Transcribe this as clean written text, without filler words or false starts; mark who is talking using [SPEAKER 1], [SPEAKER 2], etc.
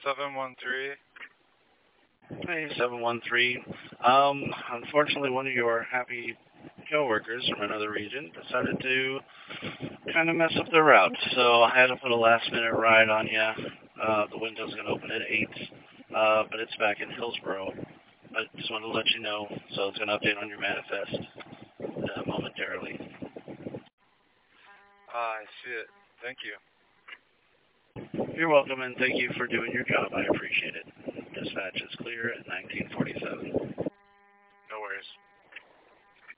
[SPEAKER 1] 713.
[SPEAKER 2] Hey, 713. Unfortunately, one of your happy coworkers from another region decided to kind of mess up the route, so I had to put a last-minute ride on you. The window's going to open at 8, but it's back in Hillsboro. I just wanted to let you know, so it's going to update on your manifest momentarily.
[SPEAKER 1] I see it. Thank you.
[SPEAKER 2] You're welcome, and thank you for doing your job. I appreciate it. Dispatch is clear at 1947.
[SPEAKER 1] No worries.